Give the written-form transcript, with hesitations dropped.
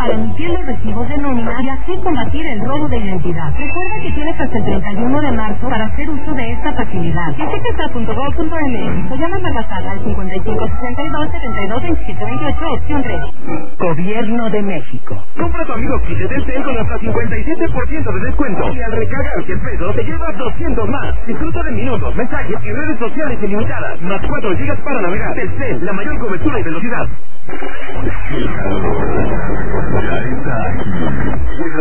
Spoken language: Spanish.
para emitir los recibos de nómina y así combatir el robo de identidad. Recuerda que tienes hasta el 31 de marzo para hacer uso de esta facilidad. Visita esta.gov.mx o llama a la sala al 5562-722728, opción 3. Gobierno de México. Compra tu amigo kit de Telcel con hasta 57% de descuento. Y al recargar 100 pesos te llevas 200 más. Disfruta de minutos, mensajes y redes sociales ilimitadas. Más 4 gigas para navegar. Telcel, la mayor cobertura y velocidad. Ya está aquí.